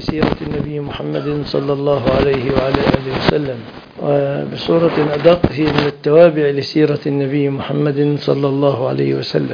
لسيرة النبي محمد صلى الله عليه وعلى آله وسلم، وبصورة أدق هي من التوابع لسيرة النبي محمد صلى الله عليه وسلم.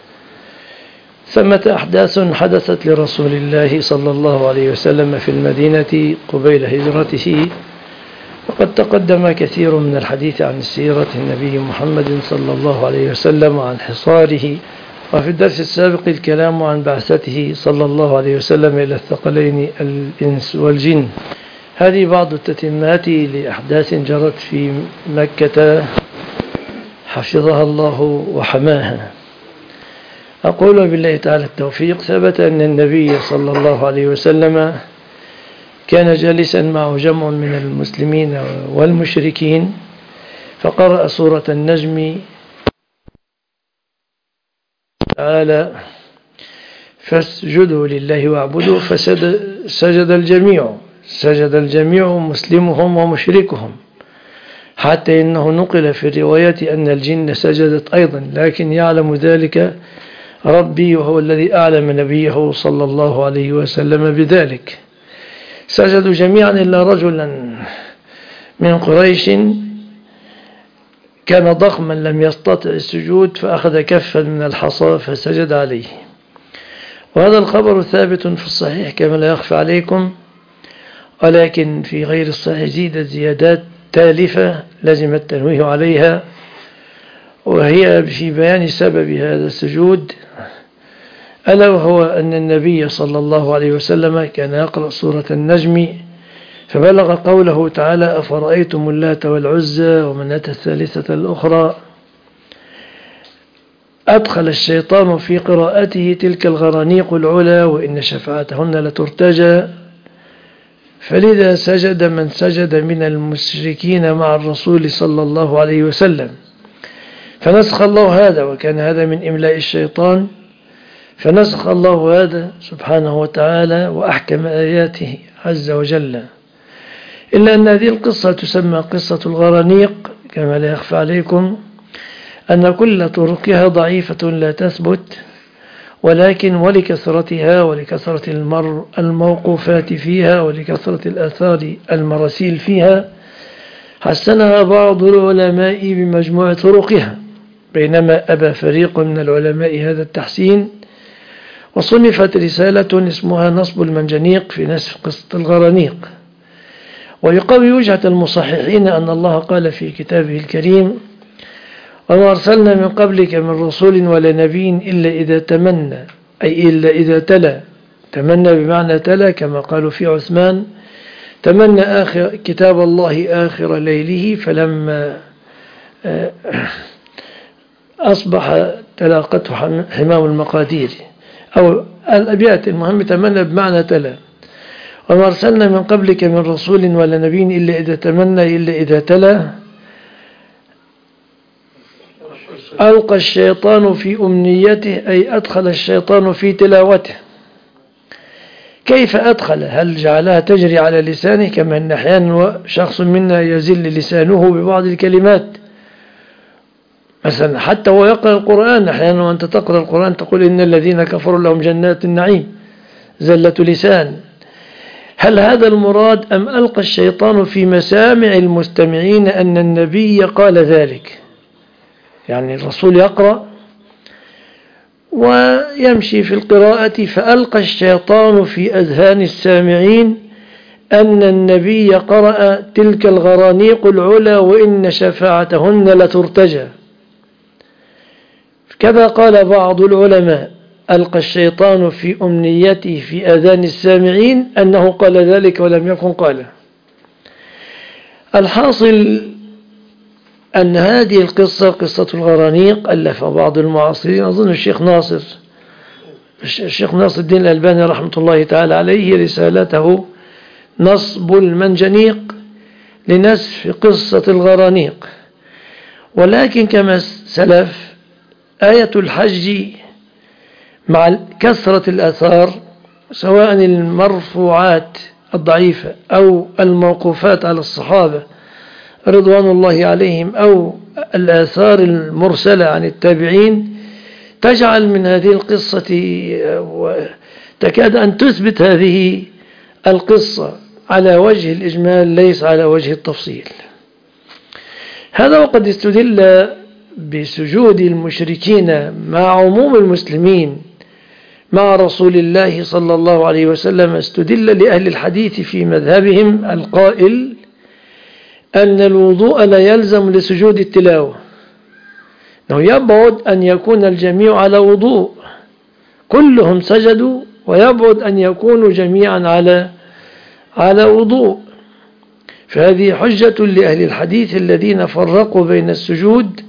ثمة أحداث حدثت لرسول الله صلى الله عليه وسلم في المدينة قبيل هجرته، وقد تقدم كثير من الحديث عن سيرة النبي محمد صلى الله عليه وسلم وعن حصاره، وفي الدرس السابق الكلام عن بعثته صلى الله عليه وسلم إلى الثقلين الإنس والجن. هذه بعض التتمات لأحداث جرت في مكة حفظها الله وحماها. أقول بالله تعالى التوفيق. ثبت أن النبي صلى الله عليه وسلم كان جالسا معه جمع من المسلمين والمشركين، فقرأ سورة النجم تعالى: فاسجدوا لله واعبدوا، فسجد الجميع مسلمهم ومشركهم، حتى إنه نقل في الرواية أن الجن سجدت أيضا، لكن يعلم ذلك ربي، وهو الذي أعلم نبيه صلى الله عليه وسلم بذلك. سجدوا جميعا إلا رجلا من قريش كان ضخما لم يستطع السجود، فأخذ كفا من الحصى فسجد عليه. وهذا الخبر ثابت في الصحيح كما لا يخفى عليكم، ولكن في غير الصحيح زيدت زيادات تالفة لازم التنويه عليها، وهي في بيان سبب هذا السجود، ألا وهو أن النبي صلى الله عليه وسلم كان يقرأ سورة النجم، فبلغ قوله تعالى: أفرأيتم اللات والعزى ومناة الثالثة الأخرى. أدخل الشيطان في قراءته تلك الغرانيق العلا وإن شفاعتهن لترتجى، فلذا سجد من سجد من المشركين مع الرسول صلى الله عليه وسلم، فنسخ الله هذا، وكان هذا من إملاء الشيطان، فنسخ الله هذا سبحانه وتعالى وأحكم آياته عز وجل. إلا أن هذه القصة تسمى قصة الغرانيق كما لا يخفى عليكم أن كل طرقها ضعيفة لا تثبت، ولكن ولكثرتها ولكثرة الموقوفات فيها ولكثرة الآثار المراسيل فيها حسنها بعض العلماء بمجموع طرقها، بينما أبى فريق من العلماء هذا التحسين، وصنفت رسالة اسمها نصب المنجنيق في نسف قصة الغرانيق. ويقوي وجهة المصححين أن الله قال في كتابه الكريم: وما أرسلنا من قبلك من رسول ولا نبي إلا إذا تمنى، أي إلا إذا تلا. تمنى بمعنى تلا، كما قالوا في عثمان: تمنى كتاب الله آخر ليله فلما أصبح تلاقته حمام المقادير، أو الأبيات. المهم تمنى بمعنى تلا. وما أرسلنا من قبلك من رسول ولا نبي إلا إذا تمنى إلا إذا تلا ألقى الشيطان في أمنيته، أي أدخل الشيطان في تلاوته. كيف أدخل؟ هل جعلها تجري على لسانه، كما أن أحيانا شخص منا يزل لسانه ببعض الكلمات، مثلا حتى هو يقرأ القرآن، أحيانا وأنت تقرأ القرآن تقول: إن الذين كفروا لهم جنات النعيم، زلة لسان. هل هذا المراد، أم ألقى الشيطان في مسامع المستمعين أن النبي قال ذلك؟ يعني الرسول يقرأ ويمشي في القراءة، فألقى الشيطان في أذهان السامعين أن النبي قرأ تلك الغرانيق العلا وإن شفاعتهن لترتجى. كذا قال بعض العلماء: ألقى الشيطان في أمنيته في أذان السامعين أنه قال ذلك ولم يكن قاله. الحاصل أن هذه القصة، قصة الغرانيق، ألف بعض المعاصرين، أظن الشيخ ناصر الدين الألباني رحمة الله تعالى عليه، رسالته نصب المنجنيق لنسف قصة الغرانيق. ولكن كما سلف، آية الحج مع كثرة الآثار، سواء المرفوعات الضعيفة أو الموقوفات على الصحابة رضوان الله عليهم أو الآثار المرسلة عن التابعين، تجعل من هذه القصة وتكاد أن تثبت هذه القصة على وجه الإجمال ليس على وجه التفصيل. هذا وقد استدل بسجود المشركين مع عموم المسلمين مع رسول الله صلى الله عليه وسلم، استدل لأهل الحديث في مذهبهم القائل أن الوضوء لا يلزم لسجود التلاوة، أنه يبعد أن يكون الجميع على وضوء، كلهم سجدوا ويبعد أن يكونوا جميعا على وضوء. فهذه حجة لأهل الحديث الذين فرقوا بين السجود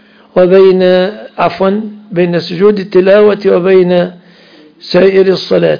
بين سجود التلاوة وبين سائر الصلاة.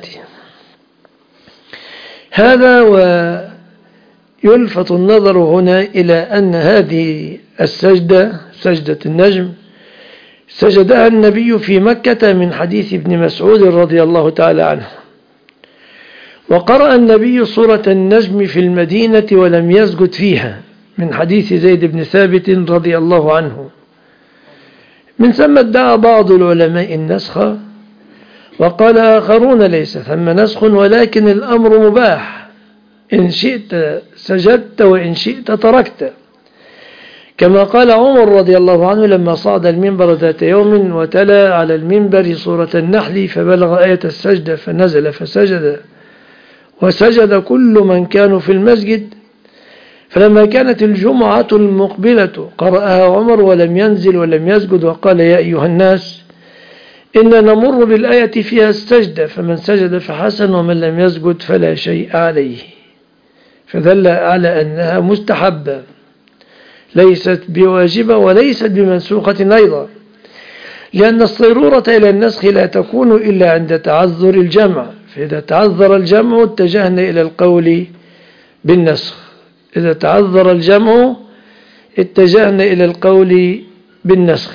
هذا ويلفت النظر هنا إلى أن هذه السجدة، سجدة النجم، سجدها النبي في مكة من حديث ابن مسعود رضي الله تعالى عنه، وقرأ النبي سورة النجم في المدينة ولم يسجد فيها من حديث زيد بن ثابت رضي الله عنه. من ثم ادعى بعض العلماء النسخ، وقال آخرون ليس ثم نسخ ولكن الأمر مباح، إن شئت سجدت وإن شئت تركت، كما قال عمر رضي الله عنه لما صعد المنبر ذات يوم وتلا على المنبر سورة النحل فبلغ آية السجدة فنزل فسجد وسجد كل من كانوا في المسجد، فلما كانت الجمعة المقبلة قرأها عمر ولم ينزل ولم يسجد وقال يا أيها الناس إن نمر بالآية فيها السجدة فمن سجد فحسن ومن لم يسجد فلا شيء عليه، فدل على أنها مستحبة ليست بواجبة وليست بمنسوخة أيضا، لأن الصيرورة إلى النسخ لا تكون إلا عند تعذر الجمع، فإذا تعذر الجمع اتجهنا إلى القول بالنسخ، إذا تعذر الجمع اتجهنا إلى القول بالنسخ.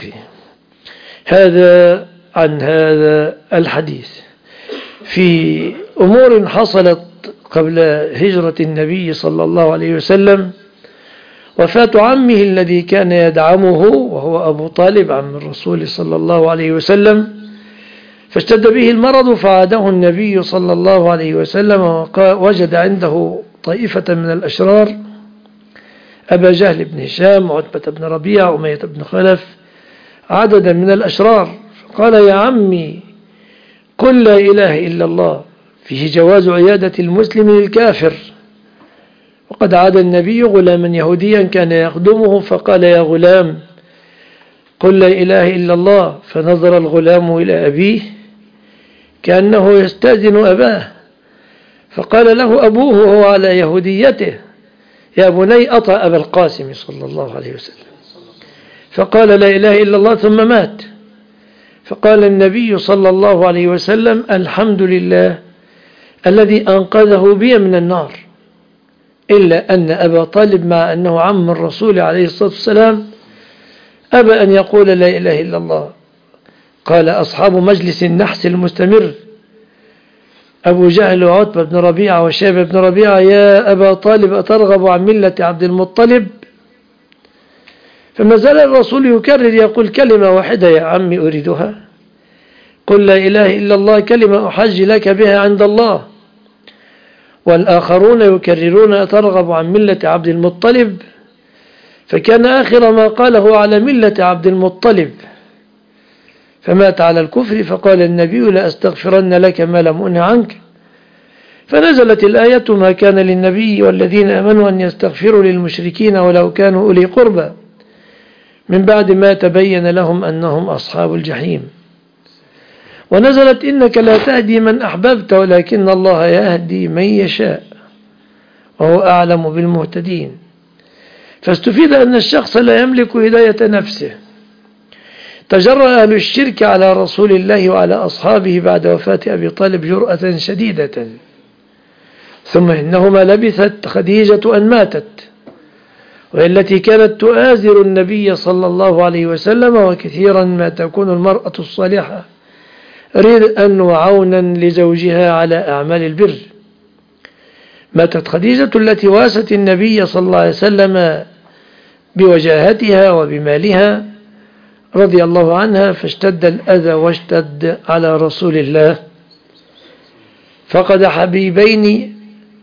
هذا عن هذا الحديث. في أمور حصلت قبل هجرة النبي صلى الله عليه وسلم، وفاة عمه الذي كان يدعمه وهو أبو طالب عم الرسول صلى الله عليه وسلم، فاشتد به المرض فعاده النبي صلى الله عليه وسلم، ووجد عنده طائفة من الأشرار أبا جهل بن هشام، عتبة بن ربيعة، أمية بن خلف، عددا من الأشرار، فقال يا عمي قل لا إله إلا الله، فيه جواز عيادة المسلم للكافر. وقد عاد النبي غلاما يهوديا كان يخدمه فقال يا غلام قل لا إله إلا الله، فنظر الغلام إلى أبيه كأنه يستأذن أباه، فقال له أبوه وهو على يهوديته يا بني أطأ أبا القاسم صلى الله عليه وسلم، فقال لا إله إلا الله ثم مات. فقال النبي صلى الله عليه وسلم الحمد لله الذي أنقذه بي من النار، إلا أن أبا طالب مع أنه عم الرسول عليه الصلاة والسلام أبى أن يقول لا إله إلا الله. قال أصحاب مجلس النحس المستمر أبو جهل وعتبة بن ربيعة وشيبة بن ربيعة يا أبا طالب أترغب عن ملة عبد المطلب؟ فما زال الرسول يكرر يقول كلمة واحدة يا عمي أريدها، قل لا إله إلا الله كلمة أحج لك بها عند الله. والآخرون يكررون أترغب عن ملة عبد المطلب، فكان آخر ما قاله على ملة عبد المطلب، فمات على الكفر، فقال النبي لا أستغفرن لك ما لم أنه عنك، فنزلت الآية ما كان للنبي والذين آمنوا أن يستغفروا للمشركين ولو كانوا أولي قربى من بعد ما تبين لهم أنهم أصحاب الجحيم. ونزلت إنك لا تهدي من أحببت ولكن الله يهدي من يشاء وهو أعلم بالمهتدين. فاستفيد أن الشخص لا يملك هداية نفسه. تجرأ أهل الشرك على رسول الله وعلى أصحابه بعد وفاة أبي طالب جرأة شديدة، ثم إنهما لبثت خديجة أن ماتت، وهي التي كانت تؤازر النبي صلى الله عليه وسلم، وكثيرا ما تكون المرأة الصالحة رئا وعونا لزوجها على أعمال البر. ماتت خديجة التي واست النبي صلى الله عليه وسلم بوجاهتها وبمالها رضي الله عنها، فاشتد الأذى واشتد على رسول الله، فقد حبيبين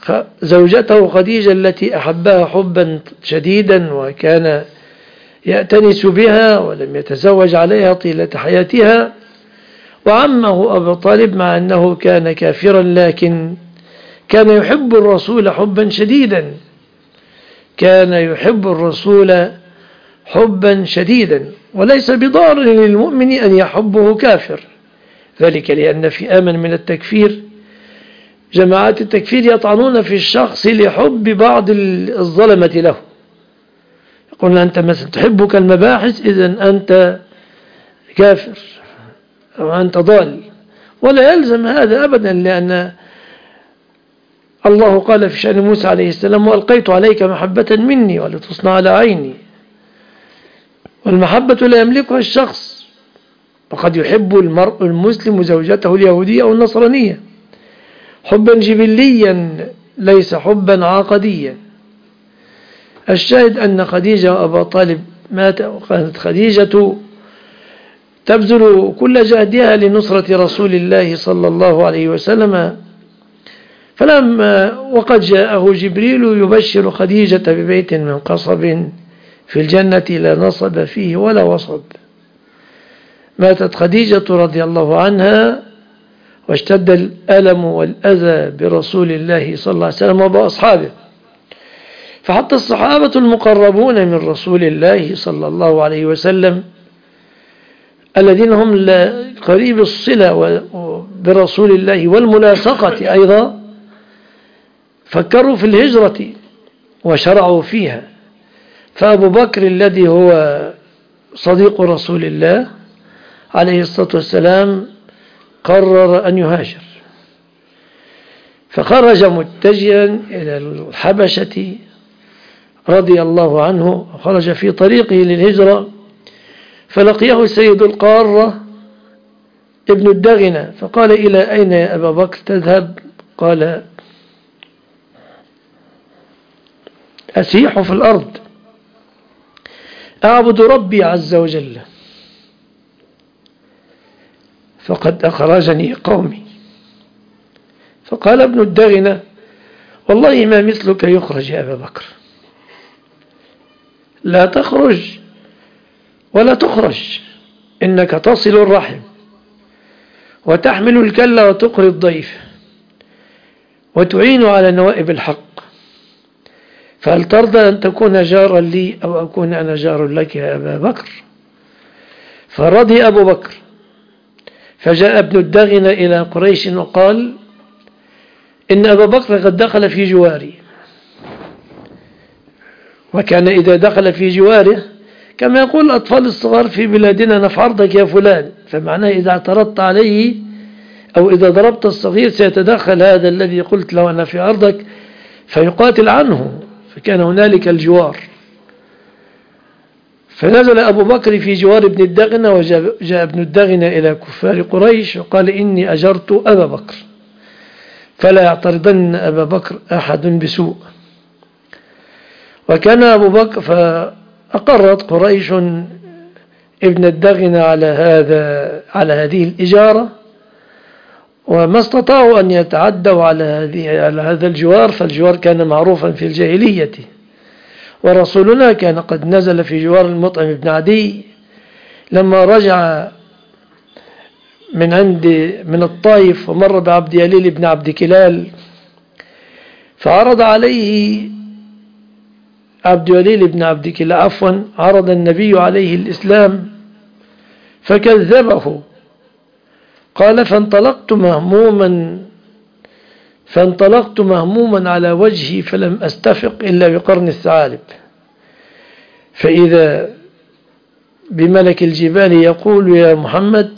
زوجته خديجة التي أحبها حبا شديدا وكان يأتنس بها ولم يتزوج عليها طيلة حياتها، وعمه أبو طالب مع أنه كان كافرا لكن كان يحب الرسول حبا شديدا، كان يحب الرسول حبا شديدا، وليس بضار للمؤمن أن يحبه كافر، ذلك لأن في آمن من التكفير جماعات التكفير يطعنون في الشخص لحب بعض الظلمة له، يقولون أنت مثلا تحبك المباحث إذن أنت كافر أو أنت ضال، ولا يلزم هذا أبدا، لأن الله قال في شأن موسى عليه السلام وألقيت عليك محبة مني ولتصنع على عيني، والمحبة لا يملكها الشخص، وقد يحب المرء المسلم زوجته اليهودية أو النصرانية حبا جبليا ليس حبا عقديا. الشاهد أن خديجة وأبا طالب مات، وكانت خديجة تبذل كل جهدها لنصرة رسول الله صلى الله عليه وسلم، فلما وقد جاءه جبريل يبشر خديجة ببيت من قصب في الجنة لا نصب فيه ولا وصب. ماتت خديجة رضي الله عنها واشتد الألم والأذى برسول الله صلى الله عليه وسلم وبأصحابه، فحتى الصحابة المقربون من رسول الله صلى الله عليه وسلم الذين هم قريب الصلة برسول الله والملاصقة أيضا فكروا في الهجرة وشرعوا فيها، فأبو بكر الذي هو صديق رسول الله عليه الصلاة والسلام قرر أن يهاجر، فخرج متجها إلى الحبشة رضي الله عنه، خرج في طريقه للهجرة فلقيه سيد القارة ابن الدغنة فقال إلى أين يا أبا بكر تذهب؟ قال أسيح في الأرض أعبد ربي عز وجل، فقد أخرجني قومي. فقال ابن الدغنة والله ما مثلك يخرج يا أبا بكر، لا تخرج ولا تخرج، إنك تصل الرحم وتحمل الكلة وتقري الضيف وتعين على نوائب الحق، فهل ترضى أن تكون جارا لي أو أكون أنا جار لك يا أبا بكر؟ فرضي أبو بكر، فجاء ابن الدغنة إلى قريش وقال إن أبا بكر قد دخل في جواري، وكان إذا دخل في جواره كما يقول الأطفال الصغار في بلادنا نفعرضك يا فلان، فمعناه إذا اعترضت عليه أو إذا ضربت الصغير سيتدخل هذا الذي قلت له أنا في أرضك فيقاتل عنه، فكان هنالك الجوار. فنزل أبو بكر في جوار ابن الدغنة، وجاء ابن الدغنة إلى كفار قريش وقال إني أجرت أبا بكر فلا يعترضن أبا بكر أحد بسوء. وكان أبو بكر فأقرت قريش ابن الدغنة على هذه الإجارة، وما استطاعوا أن يتعدوا على هذا الجوار، فالجوار كان معروفا في الجاهلية، ورسولنا كان قد نزل في جوار المطعم بن عدي لما رجع من الطائف ومر بعبد يليل بن عبد كلال، فعرض عليه عبد يليل بن عبد كلال عرض النبي عليه الإسلام فكذبه، قال فانطلقت مهموما على وجهي فلم أستفق إلا بقرن الثعالب، فإذا بملك الجبال يقول يا محمد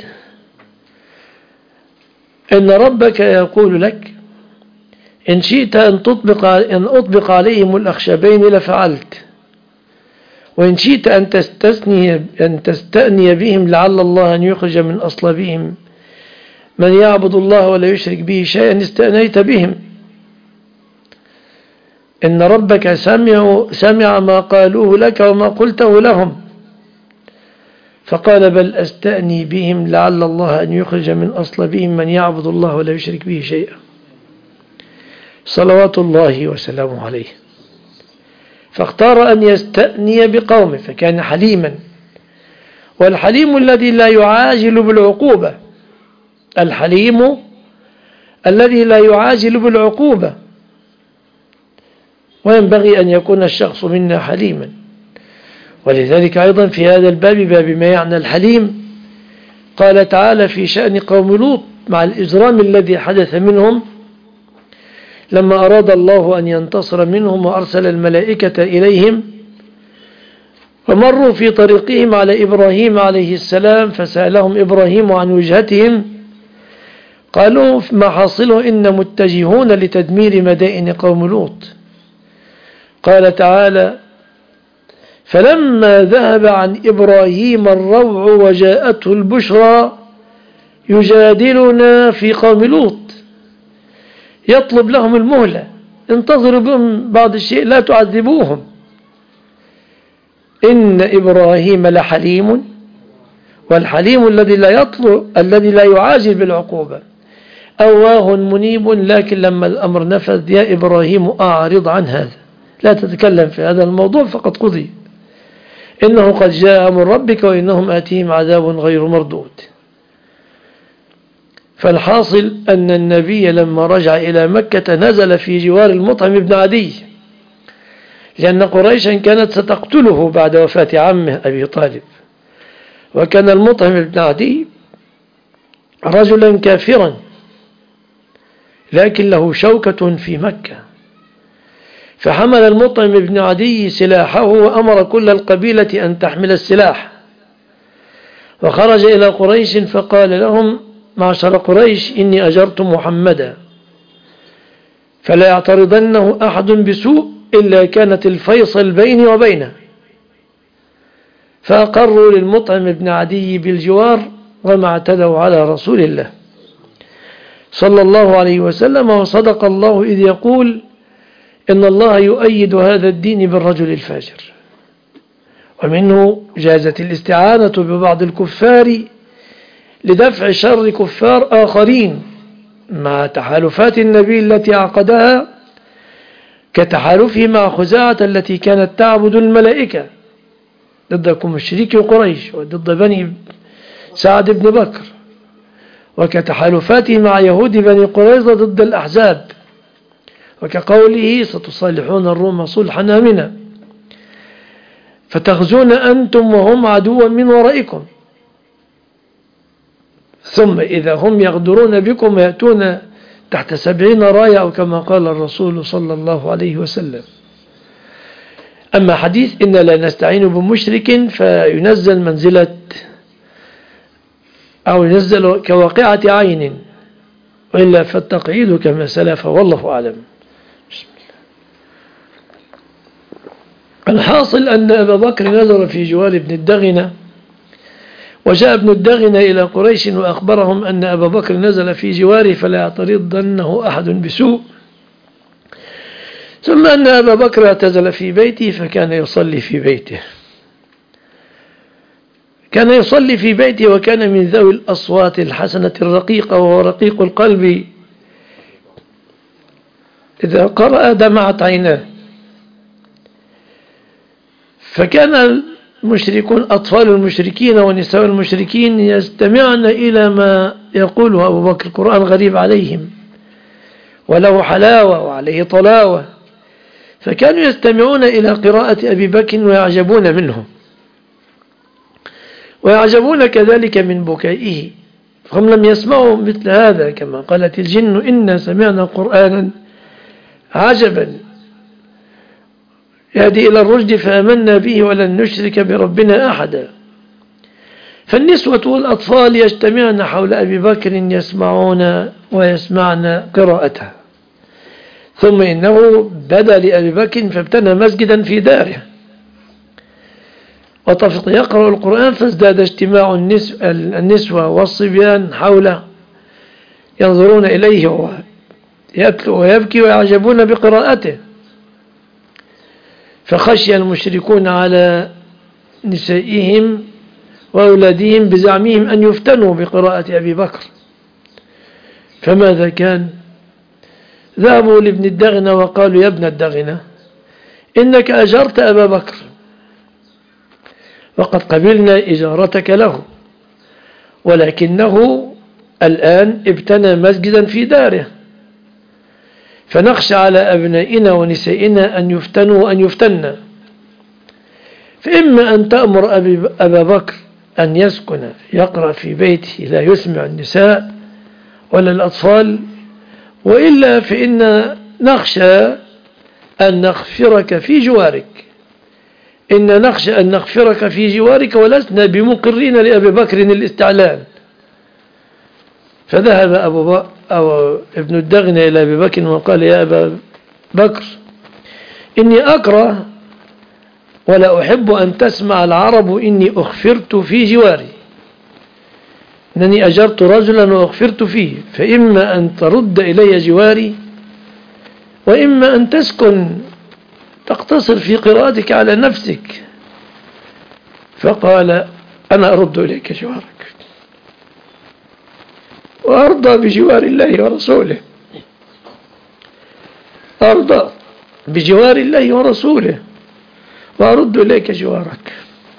إن ربك يقول لك إن شئت أن أطبق عليهم الأخشبين لفعلت، وإن شئت أن تستأني بهم لعل الله أن يخرج من أصلابهم من يعبد الله ولا يشرك به شيئا استأنيت بهم، إن ربك سمع ما قالوه لك وما قلته لهم، فقال بل أستأني بهم لعل الله أن يخرج من أصلابهم من يعبد الله ولا يشرك به شيئا. صلوات الله وسلامه عليه، فاختار أن يستأني بقومه فكان حليما. والحليم الذي لا يعاجل بالعقوبة، الحليم الذي لا يعاجل بالعقوبة، وينبغي أن يكون الشخص منا حليما. ولذلك أيضا في هذا الباب، باب ما يعنى الحليم، قال تعالى في شأن قوم لوط مع الإجرام الذي حدث منهم لما أراد الله أن ينتصر منهم وأرسل الملائكة إليهم، فمروا في طريقهم على إبراهيم عليه السلام فسألهم إبراهيم عن وجهتهم، قالوا ما حاصله إن متجهون لتدمير مدائن قوم لوط. قال تعالى فلما ذهب عن إبراهيم الروع وجاءته البشرى يجادلنا في قوم لوط، يطلب لهم المهلة، انتظروا بهم بعض الشيء لا تعذبوهم، إن إبراهيم لحليم، والحليم الذي لا يطلب الذي لا يعاجل بالعقوبة، أواه منيب، لكن لما الأمر نفذ يا إبراهيم أعرض عن هذا، لا تتكلم في هذا الموضوع فقد قضي، إنه قد جاء من ربك وإنهم آتيهم عذاب غير مردود. فالحاصل أن النبي لما رجع إلى مكة نزل في جوار المطعم بن عدي، لأن قريشا كانت ستقتله بعد وفاة عمه أبي طالب، وكان المطعم بن عدي رجلا كافرا لكن له شوكة في مكة، فحمل المطعم بن عدي سلاحه وأمر كل القبيلة أن تحمل السلاح، وخرج إلى قريش فقال لهم معشر قريش إني أجرت محمدا فلا يعترضنه أحد بسوء إلا كانت الفيصل بيني وبينه، فأقروا للمطعم بن عدي بالجوار وما اعتدوا على رسول الله صلى الله عليه وسلم. وصدق الله إذ يقول إن الله يؤيد هذا الدين بالرجل الفاجر. ومنه جازت الاستعانة ببعض الكفار لدفع شر كفار آخرين مع تحالفات النبي التي عقدها، كتحالفه مع خزاعة التي كانت تعبد الملائكة ضد مشركي قريش وضد بني سعد بن بكر، وكتحالفاته مع يهود بني قريظة ضد الأحزاب، وكقوله ستصالحون الروم صلحا آمنا، فتغزون أنتم وهم عدوا من ورائكم، ثم إذا هم يغدرون بكم يأتون تحت 70 راية أو كما قال الرسول صلى الله عليه وسلم. أما حديث إن لا نستعين بمشرك فينزل منزلة أو ينزل كواقعة عين، وإلا فالتقعيد كما سلف والله أعلم. بسم الله. الحاصل أن أبا بكر نزل في جوار ابن الدغنة، وجاء ابن الدغنة إلى قريش وأخبرهم أن أبا بكر نزل في جواره فلا يعترضنه أحد بسوء، ثم أن أبا بكر اعتزل في بيته فكان يصلي في بيته، كان يصلي في بيته، وكان من ذوي الأصوات الحسنة الرقيقة، وهو رقيق القلب إذا قرأ دمعت عيناه. فكان المشركون أطفال المشركين ونساء المشركين يستمعن إلى ما يقوله أبو بكر، القرآن غريب عليهم وله حلاوة وعليه طلاوة، فكانوا يستمعون إلى قراءة أبي بكر ويعجبون منه، ويعجبون كذلك من بكائه، فهم لم يسمعوا مثل هذا، كما قالت الجن إنا سمعنا قرآنا عجبا يهدي إلى الرشد فآمنا به ولن نشرك بربنا أحدا. فالنسوة والأطفال يجتمعن حول أبي بكر يسمعون ويسمعن قراءته. ثم إنه بدا لأبي بكر فابتنى مسجدا في داره وطفق يقرأ القرآن، فازداد اجتماع النسوة والصبيان حوله ينظرون إليه وهو يتلو ويبكي ويعجبون بقراءته. فخشي المشركون على نسائهم وأولادهم بزعمهم أن يفتنوا بقراءة أبي بكر، فماذا كان؟ ذهبوا لابن الدغنة وقالوا يا ابن الدغنة إنك أجرت أبا بكر وقد قبلنا إجارتك له، ولكنه الآن ابتنى مسجدا في داره، فنخشى على أبنائنا ونسائنا أن يفتنوا وأن يفتنا، فإما أن تأمر أبا بكر أن يسكن يقرأ في بيته لا يسمع النساء ولا الأطفال، وإلا فإن نخشى أن نغفرك في جوارك، إن نخشى أن نغفرك في جوارك ولسنا بمقرين لأبي بكر الاستعلان. فذهب ابن الدغنة إلى أبي بكر وقال يا أبا بكر إني أكره ولا أحب أن تسمع العرب إني أخفرت في جواري، أنني أجرت رجلا وأخفرت فيه، فإما أن ترد إلي جواري وإما أن تسكن تقتصر في قراءتك على نفسك. فقال أنا أرد إليك جوارك وأرضى بجوار الله ورسوله، أرضى بجوار الله ورسوله وأرد إليك جوارك.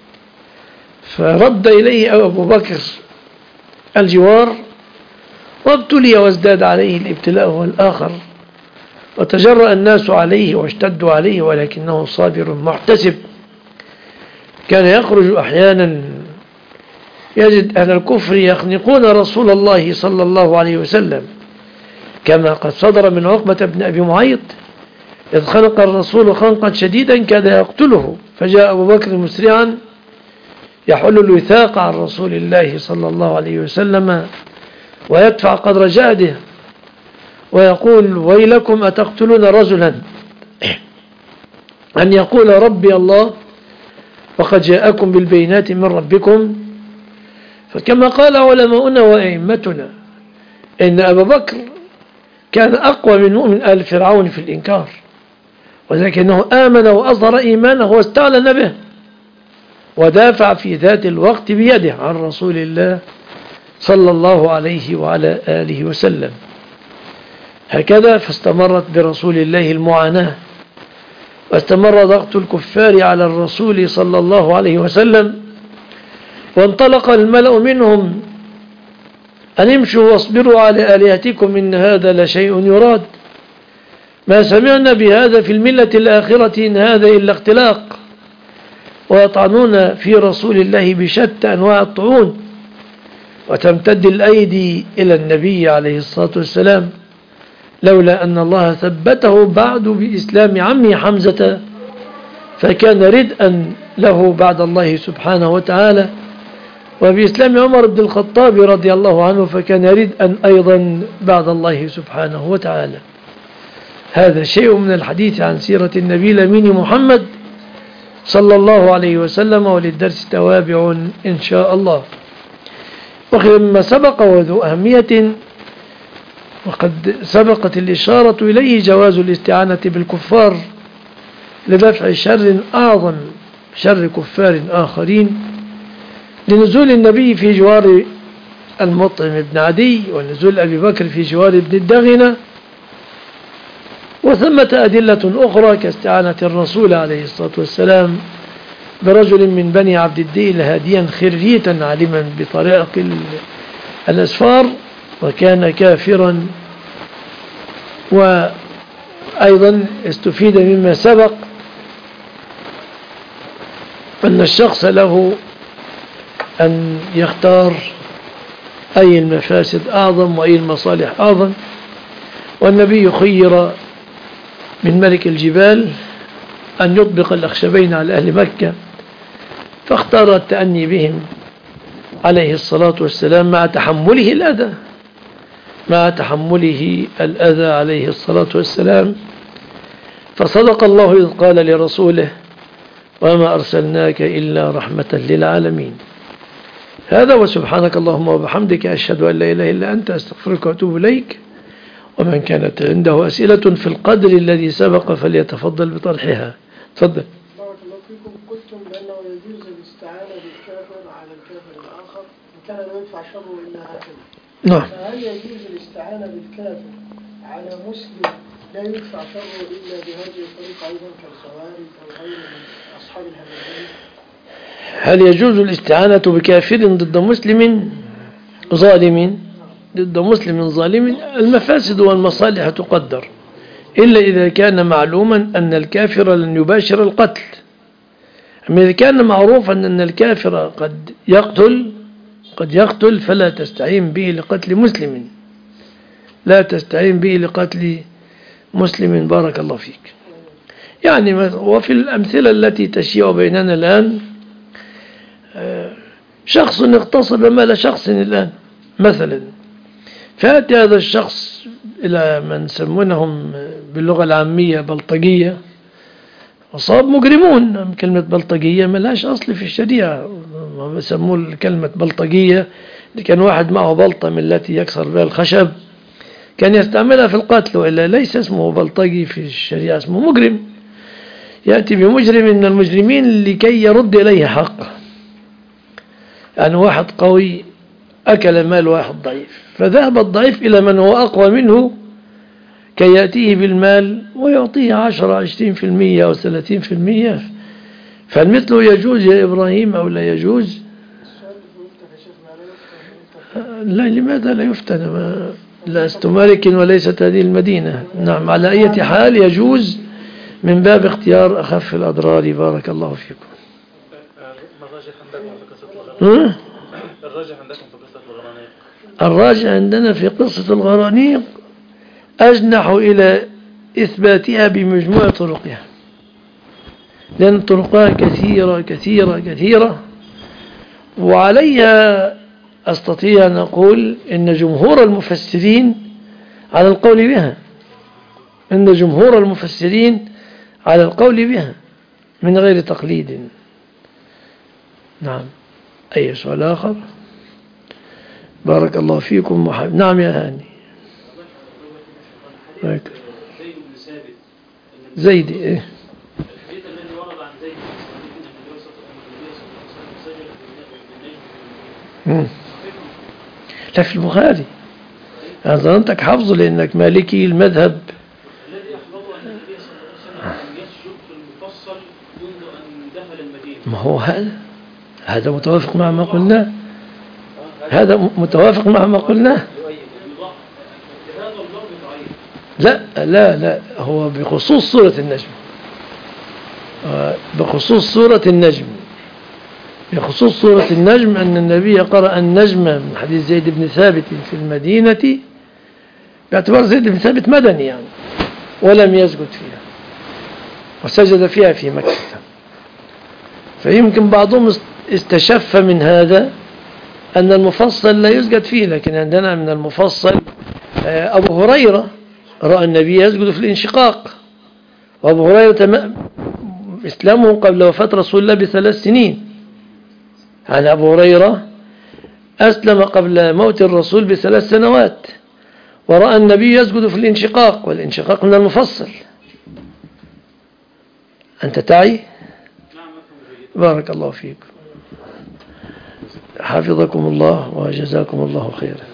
فرد إليه أبو بكر الجوار، وابتلي وازداد عليه الابتلاء والآخر، وتجرأ الناس عليه واشتدوا عليه، ولكنه صابر محتسب. كان يخرج أحيانا يجد أهل الكفر يخنقون رسول الله صلى الله عليه وسلم، كما قد صدر من عقبة بن أبي معيط إذ خنق الرسول خنقا شديدا كاد يقتله، فجاء أبو بكر مسرعا يحل الوثاق عن رسول الله صلى الله عليه وسلم ويدفع قدر جهده ويقول ويلكم أتقتلون رجلا أن يقول ربي الله وقد جاءكم بالبينات من ربكم. فكما قال علماؤنا وأئمتنا إن أبا بكر كان أقوى من مؤمن آل فرعون في الإنكار، ولكنه آمن وأظهر إيمانه واستعلن به ودافع في ذات الوقت بيده عن رسول الله صلى الله عليه وعلى آله وسلم. هكذا فاستمرت برسول الله المعاناة، واستمر ضغط الكفار على الرسول صلى الله عليه وسلم، وانطلق الملأ منهم أن امشوا واصبروا على آلهتكم إن هذا لشيء يراد، ما سمعنا بهذا في الملة الآخرة إن هذا إلا اختلاق، ويطعنون في رسول الله بشتى أنواع الطعون، وتمتد الأيدي إلى النبي عليه الصلاة والسلام، لولا أن الله ثبته بعد بإسلام عمه حمزة فكان ردءا له بعد الله سبحانه وتعالى، وبإسلام عمر بن الخطاب رضي الله عنه فكان ردءا أيضا بعد الله سبحانه وتعالى. هذا شيء من الحديث عن سيرة النبي الأمين محمد صلى الله عليه وسلم، وللدرس توابع إن شاء الله. ومما سبق وذو أهمية وقد سبقت الإشارة إليه جواز الاستعانة بالكفار لدفع شر أعظم شر كفار آخرين، لنزول النبي في جوار المطعم بن عدي، ونزول أبي بكر في جوار ابن الدغنة، وثمة أدلة أخرى كاستعانة الرسول عليه الصلاة والسلام برجل من بني عبد الديل هاديا خريتا عالما بطريق الأسفار وكان كافرا. وأيضا استفيد مما سبق أن الشخص له أن يختار أي المفاسد أعظم وأي المصالح أعظم، والنبي خير من ملك الجبال أن يطبق الأخشبين على أهل مكة، فاختار التأني بهم عليه الصلاة والسلام مع تحمله الأذى عليه الصلاة والسلام. فصدق الله إذ قال لرسوله وما أرسلناك إلا رحمة للعالمين. هذا وسبحانك اللهم وبحمدك أشهد أن لا إله إلا أنت أستغفرك وأتوب إليك. ومن كانت عنده أسئلة في القدر الذي سبق فليتفضل بطرحها. تفضل. بارك الله فيكم. قلتم بأنه يجوز الاستعانة بالكافر على الكافر الآخر إن كان لا يدفع شره إلا هكذا. نعم. فهل يجوز الاستعانة بالكافر على مسلم لا يدفع شره إلا بهذه الطريقة أيضا كالخوارج أو غير من أصحاب الهمجية. هل يجوز الاستعانة بكافر ضد مسلم ظالم؟ ضد مسلم ظالم المفاسد والمصالح تقدر، إلا إذا كان معلوما أن الكافر لن يباشر القتل. أما إذا كان معروفا أن الكافر قد يقتل فلا تستعين به لقتل مسلم، لا تستعين به لقتل مسلم. بارك الله فيك. يعني وفي الأمثلة التي تشيع بيننا الآن شخص اغتصب مال شخص الآن مثلا، فأتي هذا الشخص إلى من سمونهم باللغة العامية بلطجية، وصاب مجرمون. كلمة بلطجية ما لهاش أصل في الشريعة، يسموه الكلمة بلطجية. كان واحد معه بلطة من التي يكسر بها الخشب كان يستعملها في القتل، وإلا ليس اسمه بلطجي في الشريعة، اسمه مجرم. يأتي بمجرم من المجرمين لكي يرد إليه حقه. يعني واحد قوي أكل مال واحد ضعيف، فذهب الضعيف إلى من هو أقوى منه كي يأتيه بالمال ويعطيه 10-20% أو 30%. فالمثل يجوز يا إبراهيم أو لا يجوز؟ لا، لماذا لا يفتن؟ لست مالك وليست هذه المدينة. نعم، على أي حال يجوز من باب اختيار أخف الأضرار. بارك الله فيكم. الراجح عندكم في قصة الغرانيق؟ الراجح عندنا في قصة الغرانيق أجنح إلى إثباتها بمجموع طرقها، لأن طرقها كثيرة كثيرة كثيرة، وعليها أستطيع أن أقول إن جمهور المفسرين على القول بها، إن جمهور المفسرين على القول بها من غير تقليد. نعم. أي سؤال آخر؟ بارك الله فيكم. نعم يا هاني. زيد إيه؟ لا، في البخاري. أنا ظننتك حافظه لأنك مالكي المذهب. الذي أحفظه أن النبي صلى الله عليه وسلم يسجد في المفصل منذ أن دخل المدينة. ما هو هذا متوافق مع ما قلناه، هذا متوافق مع ما قلناه. لا لا لا، هو بخصوص سورة النجم، بخصوص سورة النجم، بخصوص سورة النجم أن النبي قرأ النجم من حديث زيد بن ثابت في المدينة، باعتبار زيد بن ثابت مدني يعني، ولم يسجد فيها وسجد فيها في مكة. فيمكن بعضهم استشف من هذا أن المفصل لا يسجد فيه، لكن عندنا من المفصل أبو هريرة رأى النبي يسجد في الانشقاق، وأبو هريرة إسلامه قبل وفاة رسول الله ب3 سنين. يعني أبو هريرة أسلم قبل موت الرسول ب3 سنوات، ورأى النبي يسجد في الانشقاق، والانشقاق من المفصل. أنت تعي؟ بارك الله فيكم، حفظكم الله وجزاكم الله خيرا.